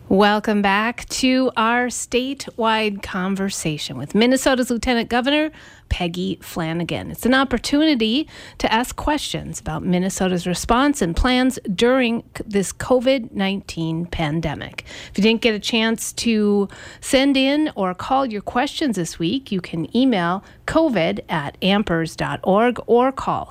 Welcome back to our statewide conversation with Minnesota's Lieutenant Governor, Peggy Flanagan. It's an opportunity to ask questions about Minnesota's response and plans during this COVID-19 pandemic. If you didn't get a chance to send in or call your questions this week, you can email covid@ampers.org or call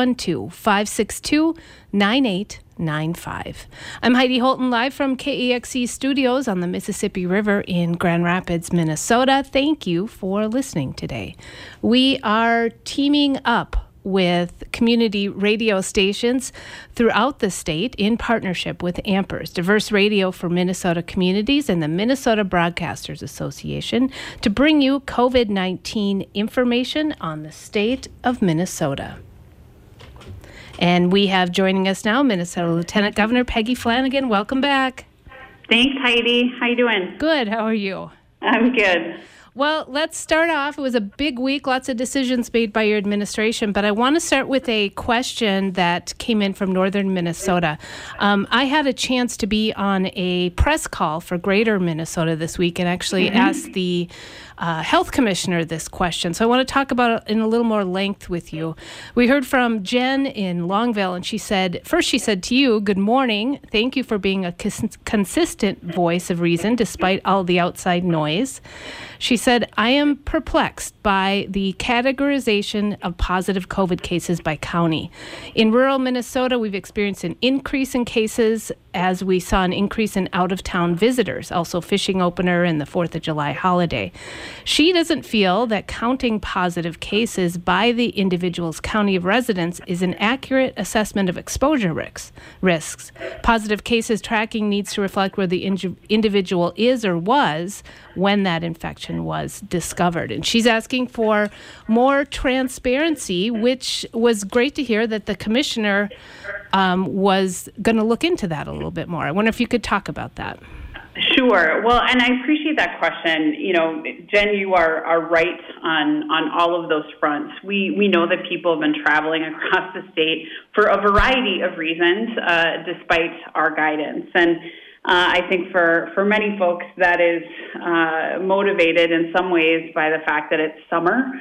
612-562-9895. I'm Heidi Holton, live from KEXE Studios on the Mississippi River in Grand Rapids, Minnesota. Thank you for listening today. We are teaming up with community radio stations throughout the state in partnership with Ampers, Diverse Radio for Minnesota Communities, and the Minnesota Broadcasters Association to bring you COVID-19 information on the state of Minnesota. And we have joining us now Minnesota Lieutenant Governor Peggy Flanagan. Welcome back. Thanks, Heidi. How you doing? Good. How are you? I'm good. Well, let's start off. It was a big week, lots of decisions made by your administration, but I want to start with a question that came in from northern Minnesota. I had a chance to be on a press call for Greater Minnesota this week and actually asked the health commissioner this question. So I want to talk about it in a little more length with you. We heard from Jen in Longville, and she said to you, "Good morning. Thank you for being a consistent voice of reason despite all the outside noise." She said, "I am perplexed by the categorization of positive COVID cases by county. In rural Minnesota, we've experienced an increase in cases as we saw an increase in out-of-town visitors, also fishing opener and the 4th of July holiday. She doesn't feel that counting positive cases by the individual's county of residence is an accurate assessment of exposure risks. Positive cases tracking needs to reflect where the individual is or was when that infection was discovered." And she's asking for more transparency, which was great to hear that the commissioner was going to look into that a little bit more. I wonder if you could talk about that. Sure. Well, and I appreciate that question. You know, Jen, you are right on all of those fronts. We know that people have been traveling across the state for a variety of reasons, despite our guidance. And I think for many folks that is motivated in some ways by the fact that it's summer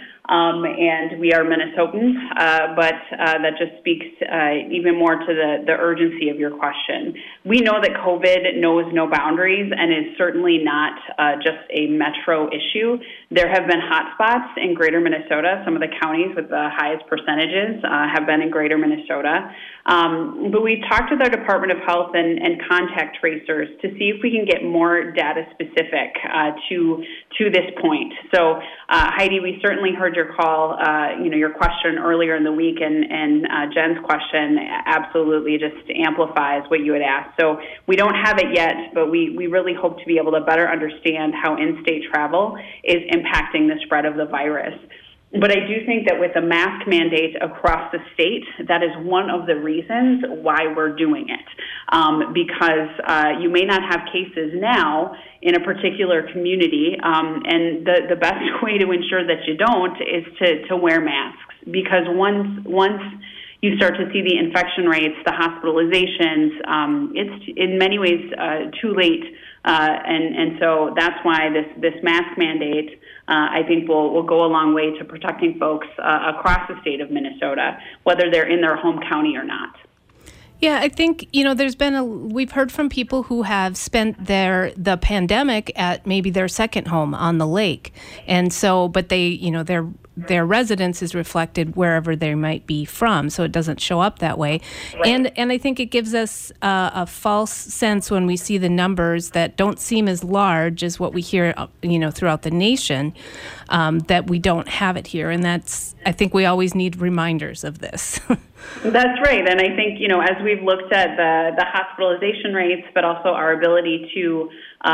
and we are Minnesotans, but that just speaks even more to the urgency of your question. We know that COVID knows no boundaries and is certainly not just a metro issue. There have been hotspots in Greater Minnesota. Some of the counties with the highest percentages have been in Greater Minnesota. But we talked with our Department of Health and contact tracers to see if we can get more data specific to this point. So, Heidi, we certainly heard your call, your question earlier in the week, and Jen's question absolutely just amplifies what you had asked. So we don't have it yet, but we really hope to be able to better understand how in-state travel is impacting the spread of the virus. But I do think that with a mask mandate across the state, that is one of the reasons why we're doing it. Because you may not have cases now in a particular community, and the best way to ensure that you don't is to wear masks. Because once you start to see the infection rates, the hospitalizations, it's in many ways too late. And so that's why this mask mandate, I think will go a long way to protecting folks across the state of Minnesota, whether they're in their home county or not. Yeah, I think, we've heard from people who have spent the pandemic at maybe their second home on the lake. And so, but they, their residence is reflected wherever they might be from, so it doesn't show up that way. Right. And I think it gives us a false sense when we see the numbers that don't seem as large as what we hear, throughout the nation, that we don't have it here. And I think we always need reminders of this. That's right. And I think, as we've looked at the hospitalization rates, but also our ability to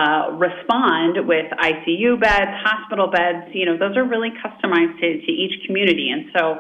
respond with ICU beds, hospital beds, those are really customized to each community. And so,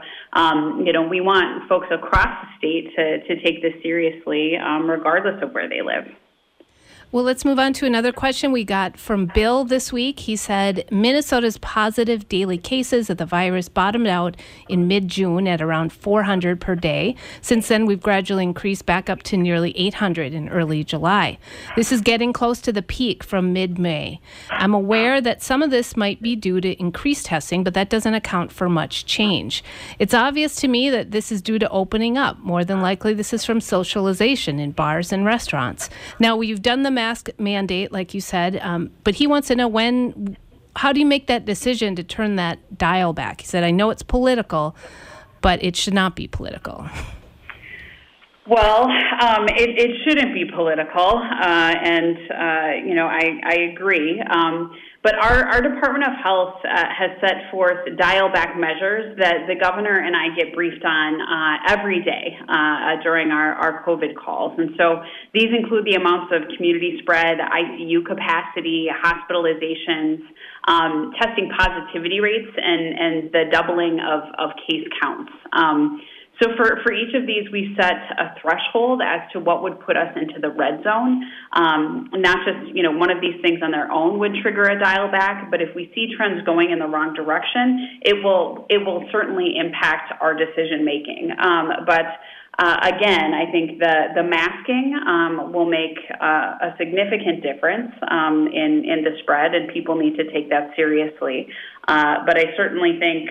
we want folks across the state to take this seriously, regardless of where they live. Well, let's move on to another question we got from Bill this week. He said Minnesota's positive daily cases of the virus bottomed out in mid-June at around 400 per day. Since then, we've gradually increased back up to nearly 800 in early July. This is getting close to the peak from mid-May. I'm aware that some of this might be due to increased testing, but that doesn't account for much change. It's obvious to me that this is due to opening up. More than likely, this is from socialization in bars and restaurants. Now, you've done the mask mandate, like you said, but he wants to know how do you make that decision to turn that dial back? He said, I know it's political, but it should not be political. Well, it shouldn't be political, and I agree. But our Department of Health has set forth dial-back measures that the governor and I get briefed on every day during our COVID calls. And so these include the amounts of community spread, ICU capacity, hospitalizations, testing positivity rates, and the doubling of case counts. So for each of these, we set a threshold as to what would put us into the red zone. Not just, one of these things on their own would trigger a dial back, but if we see trends going in the wrong direction, it will certainly impact our decision making. Again, I think the masking will make a significant difference in the spread, and people need to take that seriously. But I certainly think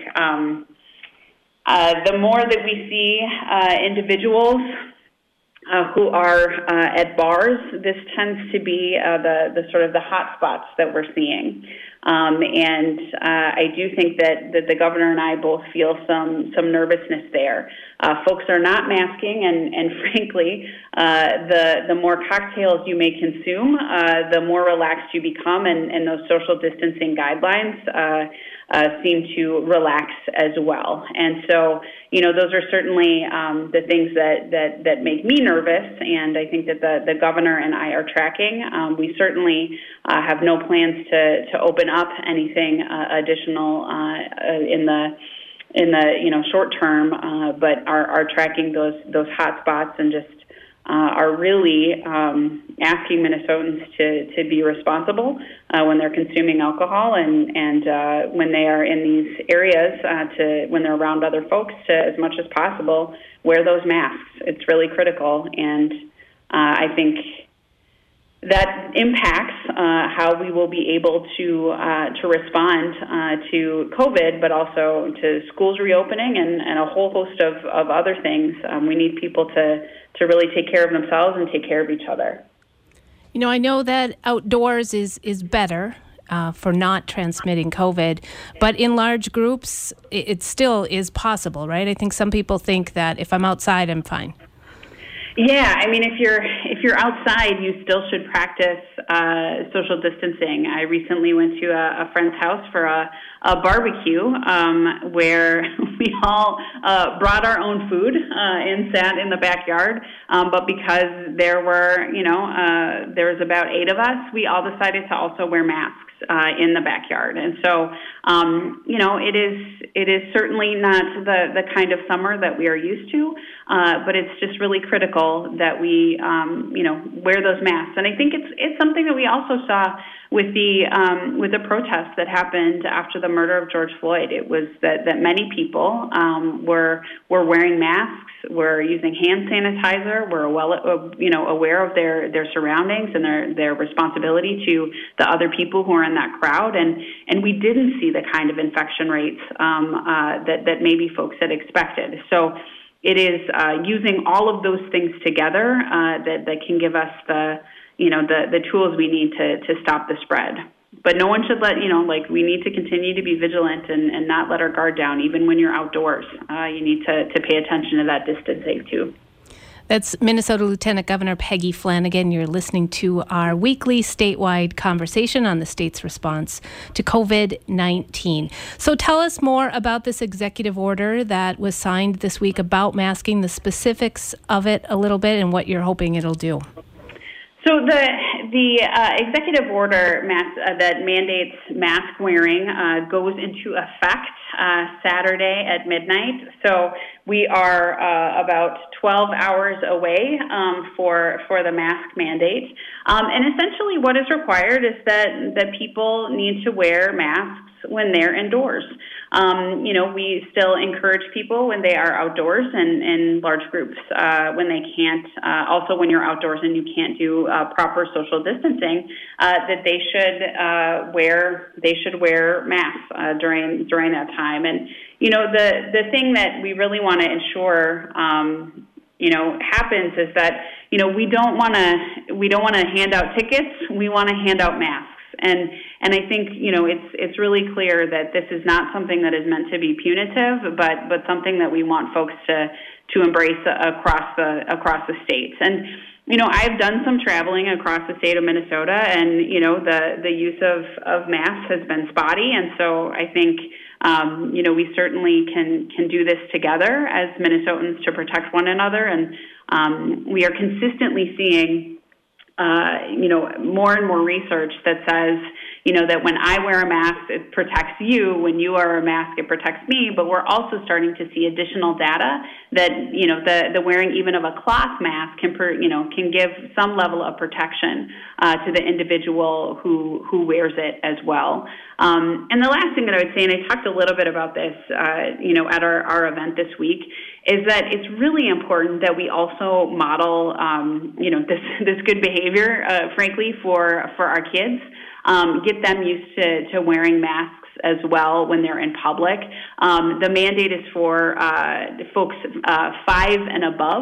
the more that we see individuals who are at bars, this tends to be the sort of the hot spots that we're seeing. And I do think that the governor and I both feel some nervousness there. Folks are not masking, and frankly, the more cocktails you may consume, the more relaxed you become, and those social distancing guidelines seem to relax as well. And so, those are certainly the things that make me nervous, and I think that the governor and I are tracking. We certainly have no plans to open up anything additional in the short term, but are tracking those hot spots and just are really asking Minnesotans to be responsible when they're consuming alcohol and when they are in these areas, when they're around other folks, to, as much as possible, wear those masks. It's really critical, and I think that impacts how we will be able to respond to COVID, but also to schools reopening and a whole host of other things. We need people to really take care of themselves and take care of each other. I know that outdoors is better for not transmitting COVID, but in large groups, it still is possible, right? I think some people think that if I'm outside, I'm fine. Yeah, I mean, if you're outside, you still should practice social distancing. I recently went to a friend's house for a barbecue where we all brought our own food and sat in the backyard. But because there was about 8 of us, we all decided to also wear masks in the backyard. And so, it is certainly not the kind of summer that we are used to, but it's just really critical that we, wear those masks. And I think it's something that we also saw with the protests that happened after the murder of George Floyd. It was that many people were wearing masks, were using hand sanitizer, were aware of their surroundings and their responsibility to the other people who are in that crowd, and we didn't see the kind of infection rates that maybe folks had expected. So it is using all of those things together that can give us the tools we need to stop the spread. But no one should we need to continue to be vigilant and not let our guard down, even when you're outdoors. You need to pay attention to that distancing too. That's Minnesota Lieutenant Governor Peggy Flanagan. You're listening to our weekly statewide conversation on the state's response to COVID-19. So tell us more about this executive order that was signed this week about masking, the specifics of it a little bit, and what you're hoping it'll do. So the executive order that mandates mask wearing goes into effect Saturday at midnight. So we are about 12 hours away for the mask mandate. And essentially what is required is that people need to wear masks when they're indoors. We still encourage people when they are outdoors and in large groups when they can't. Also, when you're outdoors and you can't do proper social distancing, that they should wear masks during that time. And the thing that we really want to ensure happens is that we don't want to hand out tickets. We want to hand out masks. And I think it's really clear that this is not something that is meant to be punitive, but something that we want folks to embrace across the states. And I've done some traveling across the state of Minnesota, and the use of masks has been spotty. And so I think we certainly can do this together as Minnesotans to protect one another. And we are consistently seeing more and more research that says, that when I wear a mask, it protects you. When you wear a mask, it protects me. But we're also starting to see additional data that, the wearing even of a cloth mask can give some level of protection to the individual who wears it as well. And the last thing that I would say, and I talked a little bit about this, at our event this week, is that it's really important that we also model, this good behavior, frankly, for our kids. Get them used to wearing masks as well when they're in public. The mandate is for folks 5 and above,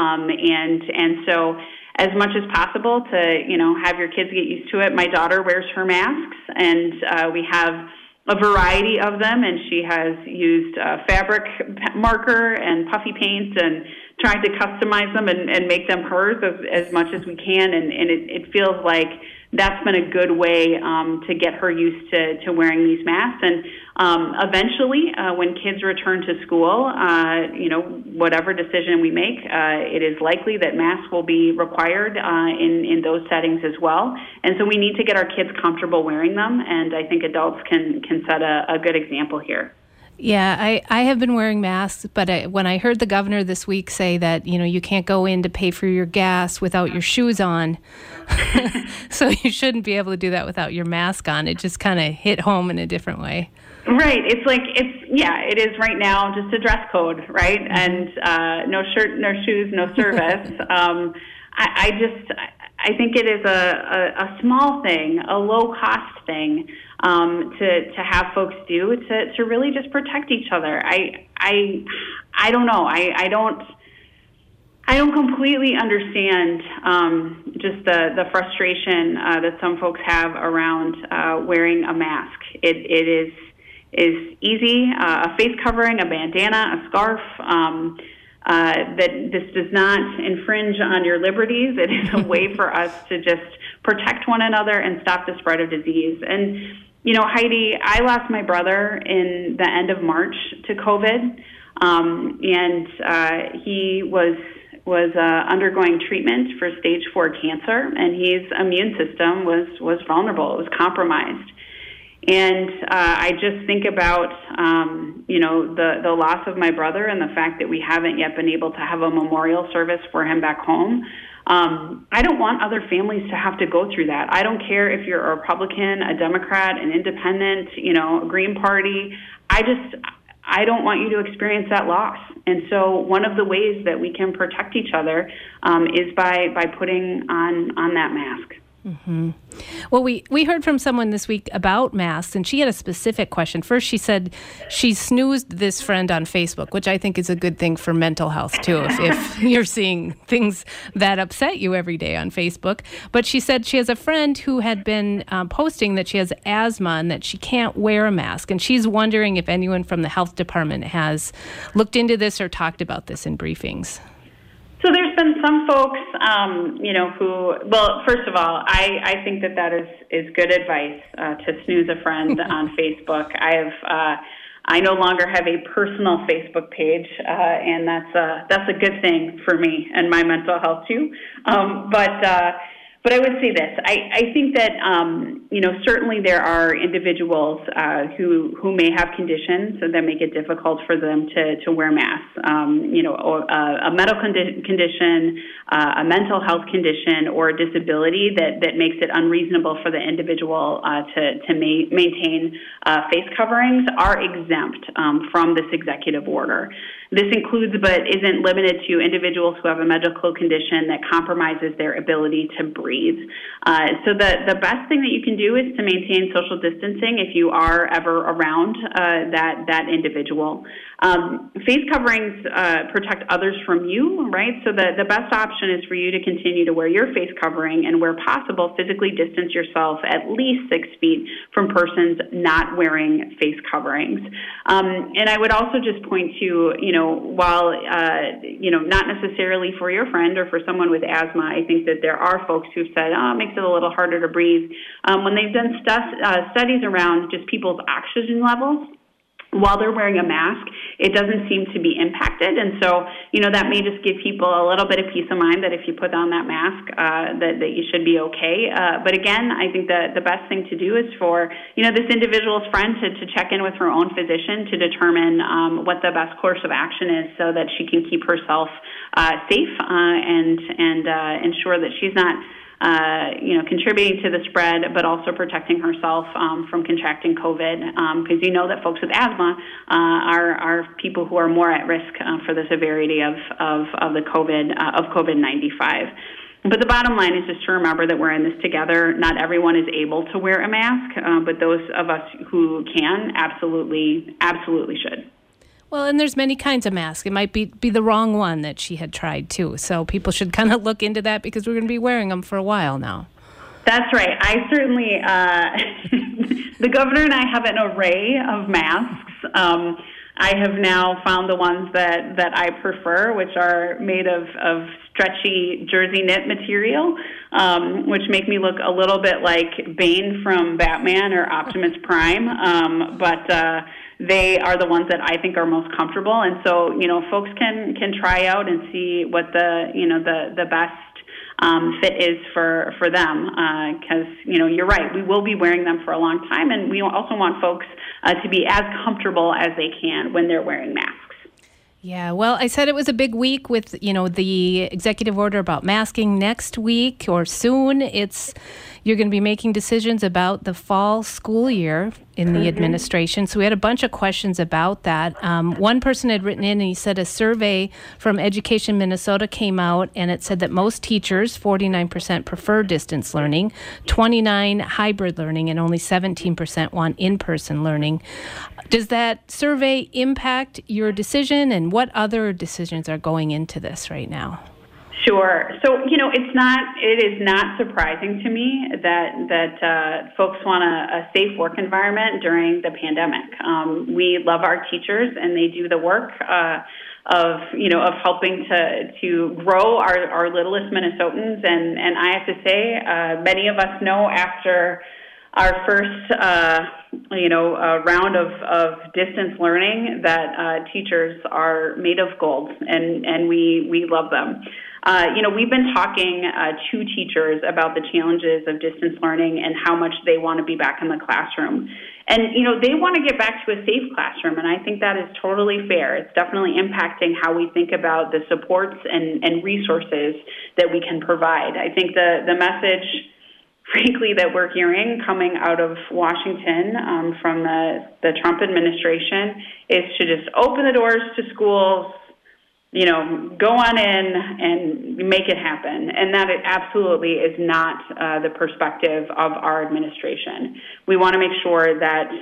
and so as much as possible to have your kids get used to it. My daughter wears her masks, and we have a variety of them, and she has used fabric marker and puffy paint and tried to customize them and make them hers as much as we can, and it feels like that's been a good way to get her used to wearing these masks. And eventually, when kids return to school, whatever decision we make, it is likely that masks will be required in those settings as well. And so we need to get our kids comfortable wearing them, and I think adults can set a good example here. Yeah, I have been wearing masks, but when I heard the governor this week say that, you can't go in to pay for your gas without your shoes on, so you shouldn't be able to do that without your mask on, it just kind of hit home in a different way. Right. It is right now just a dress code, right? And no shirt, no shoes, no service. I think it is a small thing, a low-cost thing to have folks do to really just protect each other. I don't know. I don't completely understand just the frustration that some folks have around wearing a mask. It is easy, a face covering, a bandana, a scarf. That this does not infringe on your liberties. It is a way for us to just protect one another and stop the spread of disease. And, Heidi, I lost my brother in the end of March to COVID, and he was undergoing treatment for stage 4 cancer, and his immune system was vulnerable. It was compromised. And I just think about, the loss of my brother and the fact that we haven't yet been able to have a memorial service for him back home. I don't want other families to have to go through that. I don't care if you're a Republican, a Democrat, an independent, a Green Party. I don't want you to experience that loss. And so one of the ways that we can protect each other is by putting on that mask. Mm-hmm. Well, we heard from someone this week about masks, and she had a specific question. First, she said she snoozed this friend on Facebook, which I think is a good thing for mental health, too, if you're seeing things that upset you every day on Facebook. But she said she has a friend who had been posting that she has asthma and that she can't wear a mask, and she's wondering if anyone from the health department has looked into this or talked about this in briefings. So there's been some folks, first of all, I think that is good advice to snooze a friend on Facebook. I no longer have a personal Facebook page, and that's a good thing for me and my mental health too. But I would say this: I think that certainly there are individuals who may have conditions that make it difficult for them to wear masks. Or a medical condition, a mental health condition, or a disability that makes it unreasonable for the individual to maintain face coverings are exempt from this executive order. This includes, but isn't limited to, individuals who have a medical condition that compromises their ability to breathe. So the best thing that you can do is to maintain social distancing if you are ever around that individual. Face coverings protect others from you, right? So the best option is for you to continue to wear your face covering and, where possible, physically distance yourself at least 6 feet from persons not wearing face coverings. And I would also just point to, while, not necessarily for your friend or for someone with asthma, I think that there are folks who've said, it makes it a little harder to breathe. When they've done studies around just people's oxygen levels, while they're wearing a mask, it doesn't seem to be impacted. And so, that may just give people a little bit of peace of mind that if you put on that mask, that you should be okay. But again, I think that the best thing to do is for, this individual's friend to check in with her own physician to determine what the best course of action is so that she can keep herself safe and ensure that she's not contributing to the spread, but also protecting herself from contracting COVID, because that folks with asthma are people who are more at risk for the severity of the COVID-95. But the bottom line is just to remember that we're in this together. Not everyone is able to wear a mask, but those of us who can absolutely should. Well, and there's many kinds of masks. It might be the wrong one that she had tried, too. So people should kind of look into that because we're going to be wearing them for a while now. That's right. I certainly, the governor and I have an array of masks. I have now found the ones that I prefer, which are made of stretchy jersey knit material, which make me look a little bit like Bane from Batman or Optimus Prime. But they are the ones that I think are most comfortable. And so, folks can try out and see what the best fit is for them. Because, you're right, we will be wearing them for a long time. And we also want folks to be as comfortable as they can when they're wearing masks. Yeah, well, I said it was a big week with, the executive order about masking. Next week or soon, you're going to be making decisions about the fall school year in the administration. So we had a bunch of questions about that. One person had written in and he said a survey from Education Minnesota came out and it said that most teachers, 49%, prefer distance learning, 29% hybrid learning, and only 17% want in-person learning. Does that survey impact your decision, and what other decisions are going into this right now? Sure. So, it is not surprising to me that folks want a safe work environment during the pandemic. We love our teachers, and they do the work of helping to grow our littlest Minnesotans. And I have to say, many of us know after our first, round of distance learning that teachers are made of gold, and we love them. We've been talking to teachers about the challenges of distance learning and how much they want to be back in the classroom. And, they want to get back to a safe classroom, and I think that is totally fair. It's definitely impacting how we think about the supports and resources that we can provide. I think the message, frankly, that we're hearing coming out of Washington from the Trump administration is to just open the doors to schools, go on in and make it happen. And that it absolutely is not the perspective of our administration. We want to make sure that,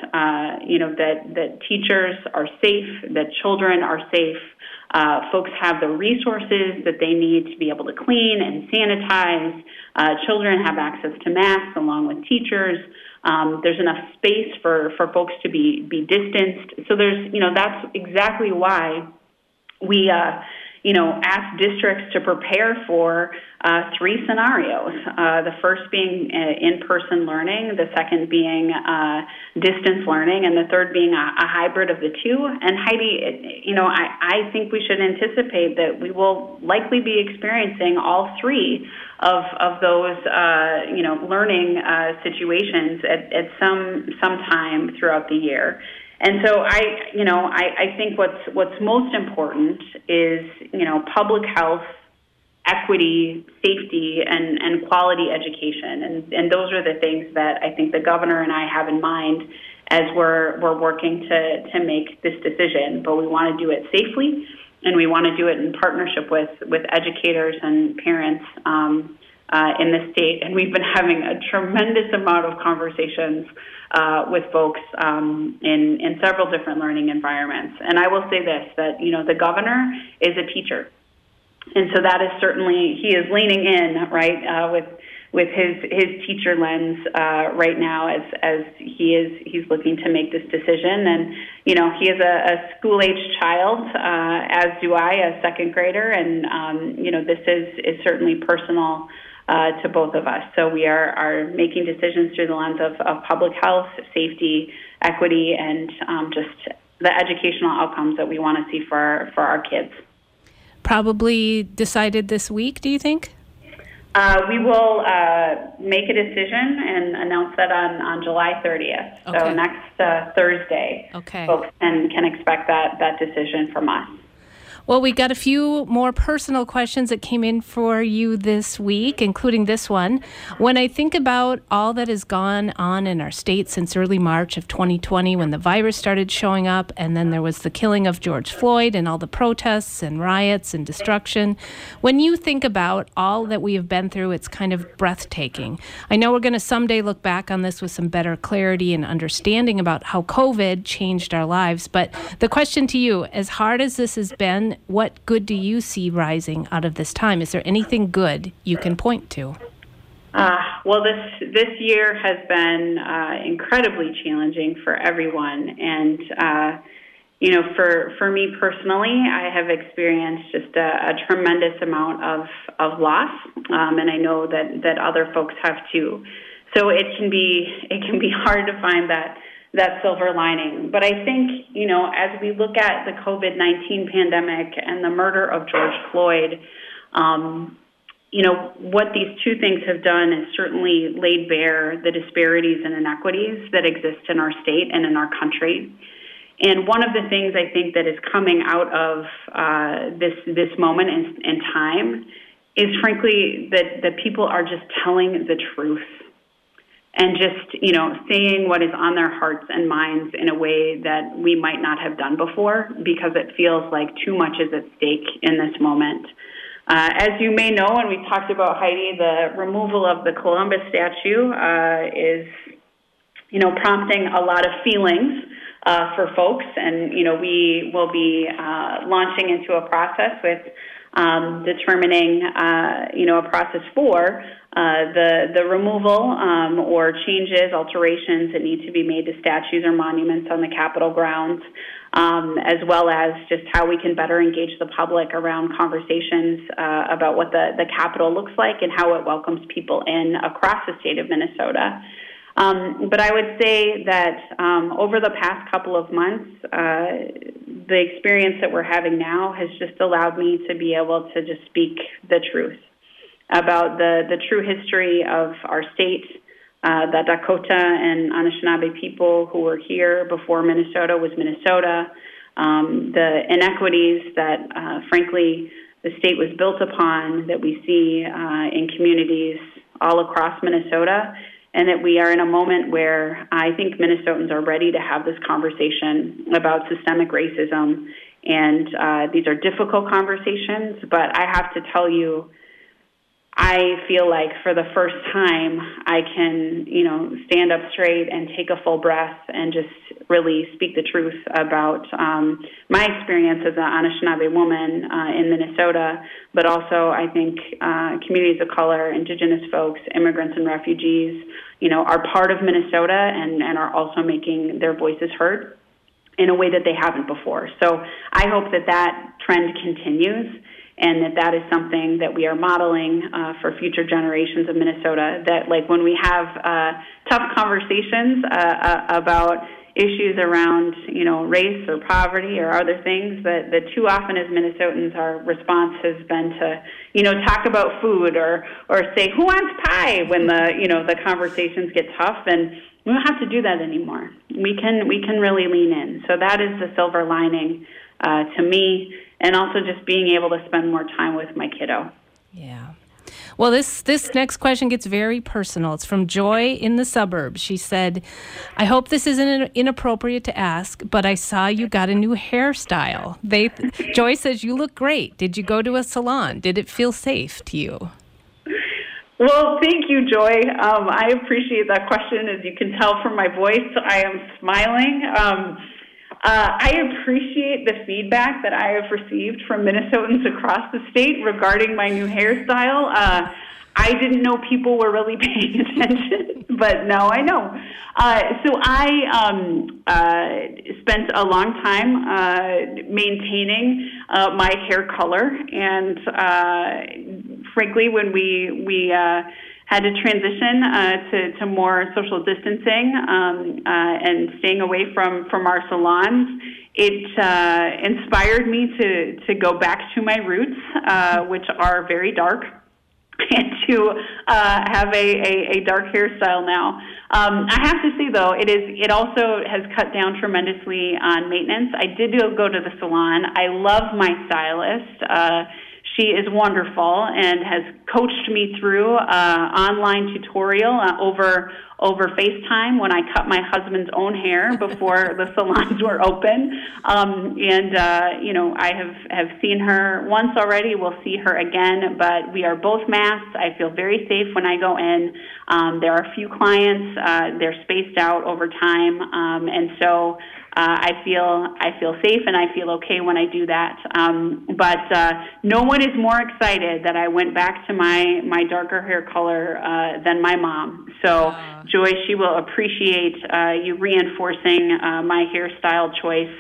that teachers are safe, that children are safe, folks have the resources that they need to be able to clean and sanitize. Children have access to masks along with teachers. There's enough space for folks to be distanced. So that's exactly why we, asked districts to prepare for 3 scenarios. The first being in-person learning, the second being distance learning, and the third being a hybrid of the two. And Heidi, I think we should anticipate that we will likely be experiencing all 3 of those, learning situations at some time throughout the year. And so I think what's most important is, public health, equity, safety, and quality education. And those are the things that I think the governor and I have in mind as we're working to make this decision. But we want to do it safely, and we want to do it in partnership with educators and parents in the state. And we've been having a tremendous amount of conversations with folks in several different learning environments. And I will say this, that, the governor is a teacher. And so that is certainly, he is leaning in, right, with his teacher lens right now as he's looking to make this decision. And, he is a school-age child, as do I, a second grader. And, this is certainly personal to both of us. So we are making decisions through the lens of public health, safety, equity, and just the educational outcomes that we want to see for our kids. Probably decided this week, do you think? We will make a decision and announce that on July 30th. Okay. So next Thursday, okay. Folks can expect that decision from us. Well, we got a few more personal questions that came in for you this week, including this one. When I think about all that has gone on in our state since early March of 2020, when the virus started showing up, and then there was the killing of George Floyd and all the protests and riots and destruction. When you think about all that we have been through, it's kind of breathtaking. I know we're going to someday look back on this with some better clarity and understanding about how COVID changed our lives. But the question to you, as hard as this has been, what good do you see rising out of this time? Is there anything good you can point to? Well, this year has been incredibly challenging for everyone. And, for me personally, I have experienced just a tremendous amount of loss. And I know that other folks have too. So it can be hard to find that silver lining. But I think, as we look at the COVID-19 pandemic and the murder of George Floyd, what these two things have done is certainly laid bare the disparities and inequities that exist in our state and in our country. And one of the things I think that is coming out of this moment in time is, frankly, that people are just telling the truth. And just, saying what is on their hearts and minds in a way that we might not have done before, because it feels like too much is at stake in this moment. As you may know, and we talked about, Heidi, the removal of the Columbus statue is, prompting a lot of feelings for folks. And, we will be launching into a process with determining, a process for the removal or changes, alterations that need to be made to statues or monuments on the Capitol grounds, as well as just how we can better engage the public around conversations about what the Capitol looks like and how it welcomes people in across the state of Minnesota. But I would say that over the past couple of months, the experience that we're having now has just allowed me to be able to just speak the truth about the true history of our state, the Dakota and Anishinaabe people who were here before Minnesota was Minnesota, the inequities that, frankly, the state was built upon that we see in communities all across Minnesota, and that we are in a moment where I think Minnesotans are ready to have this conversation about systemic racism. And these are difficult conversations, but I have to tell you, I feel like for the first time I can, stand up straight and take a full breath and just really speak the truth about my experience as an Anishinaabe woman in Minnesota, but also I think communities of color, Indigenous folks, immigrants and refugees, are part of Minnesota and are also making their voices heard. in a way that they haven't before. So I hope that trend continues, and that is something that we are modeling for future generations of Minnesota, that like when we have tough conversations about issues around, race or poverty or other things, that too often as Minnesotans, our response has been to, talk about food or say, who wants pie, when the conversations get tough, and we don't have to do that anymore. We can really lean in. So that is the silver lining to me, and also just being able to spend more time with my kiddo. Yeah. Well, this next question gets very personal. It's from Joy in the suburbs. She said, I hope this isn't inappropriate to ask, but I saw you got a new hairstyle. Joy says, you look great. Did you go to a salon? Did it feel safe to you? Well, thank you, Joy. I appreciate that question. As you can tell from my voice, I am smiling. I appreciate the feedback that I have received from Minnesotans across the state regarding my new hairstyle. I didn't know people were really paying attention, but now I know. So I spent a long time maintaining my hair color, and frankly, when we had to transition to more social distancing and staying away from our salons, it inspired me to go back to my roots, which are very dark, and to have a dark hairstyle now. I have to say, though, it also has cut down tremendously on maintenance. I did go to the salon. I love my stylist. She is wonderful and has coached me through online tutorial over FaceTime when I cut my husband's own hair before the salons were open. I have seen her once already. We'll see her again, but we are both masked. I feel very safe when I go in. There are a few clients. They're spaced out over time, and so I feel safe and I feel okay when I do that. But no one is more excited that I went back to my darker hair color than my mom. So Joy, she will appreciate you reinforcing my hairstyle choice.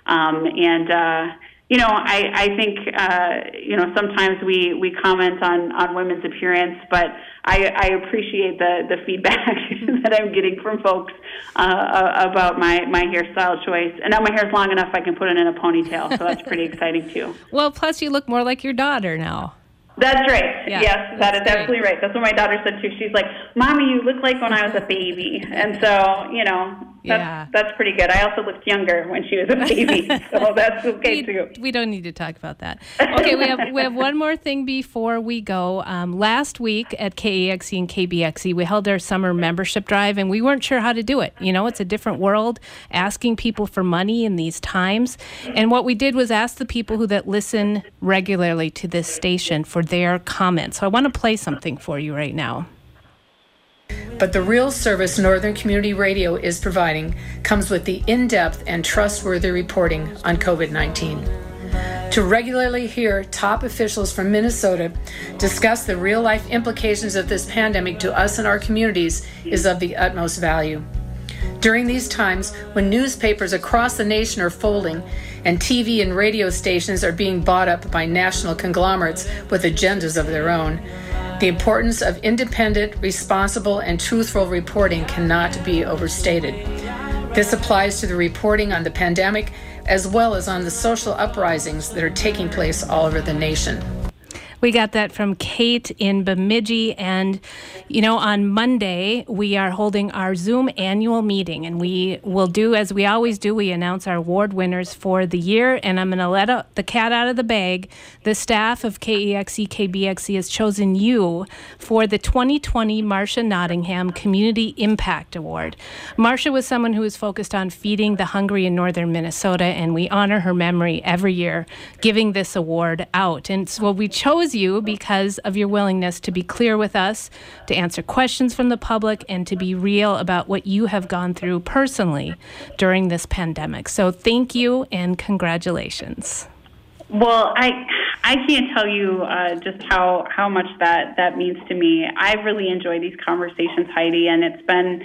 I think, sometimes we comment on women's appearance, but I appreciate the feedback that I'm getting from folks about my hairstyle choice. And now my hair's long enough I can put it in a ponytail, so that's pretty exciting too. Well, plus you look more like your daughter now. That's right. Yeah, yes, that is absolutely right. That's what my daughter said too. She's like, Mommy, you look like when I was a baby. And so, that's pretty good. I also looked younger when she was a baby, so that's okay too. We don't need to talk about that. Okay, we have one more thing before we go. Last week at KEXE and KBXE, we held our summer membership drive, and we weren't sure how to do it. It's a different world, asking people for money in these times. And what we did was ask the people that listen regularly to this station for their comments. So I want to play something for you right now. But the real service Northern Community Radio is providing comes with the in-depth and trustworthy reporting on COVID-19. To regularly hear top officials from Minnesota discuss the real-life implications of this pandemic to us and our communities is of the utmost value. During these times, when newspapers across the nation are folding and TV and radio stations are being bought up by national conglomerates with agendas of their own, the importance of independent, responsible, and truthful reporting cannot be overstated. This applies to the reporting on the pandemic as well as on the social uprisings that are taking place all over the nation. We got that from Kate in Bemidji. And, on Monday, we are holding our Zoom annual meeting. And we will do, as we always do, we announce our award winners for the year. And I'm going to let the cat out of the bag. The staff of KEXE, KBXE has chosen you for the 2020 Marcia Nottingham Community Impact Award. Marcia was someone who was focused on feeding the hungry in northern Minnesota, and we honor her memory every year, giving this award out. And so we chose you because of your willingness to be clear with us, to answer questions from the public, and to be real about what you have gone through personally during this pandemic. So thank you and congratulations. Well, I can't tell you just how much that means to me. I really enjoy these conversations, Heidi, and it's been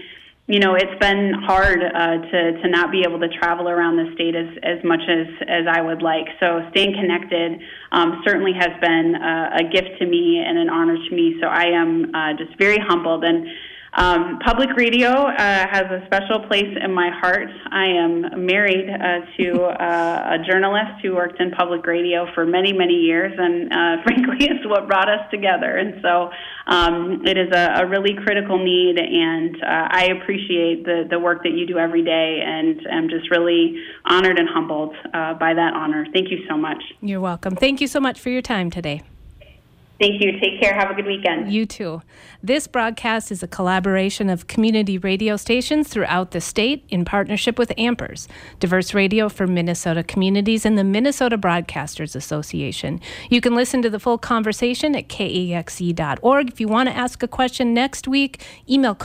It's been hard to not be able to travel around the state as much as I would like. So staying connected certainly has been a gift to me and an honor to me. So I am just very humbled. And public radio has a special place in my heart. I am married to a journalist who worked in public radio for many, many years, and frankly, it's what brought us together. And so it is a really critical need, and I appreciate the work that you do every day, and I'm just really honored and humbled by that honor. Thank you so much. You're welcome. Thank you so much for your time today. Thank you. Take care. Have a good weekend. You too. This broadcast is a collaboration of community radio stations throughout the state in partnership with Ampers, diverse radio for Minnesota communities, and the Minnesota Broadcasters Association. You can listen to the full conversation at KAXE.org. If you want to ask a question next week, email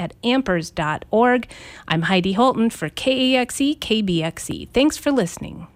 covid@ampers.org. I'm Heidi Holton for KAXE KBXE. Thanks for listening.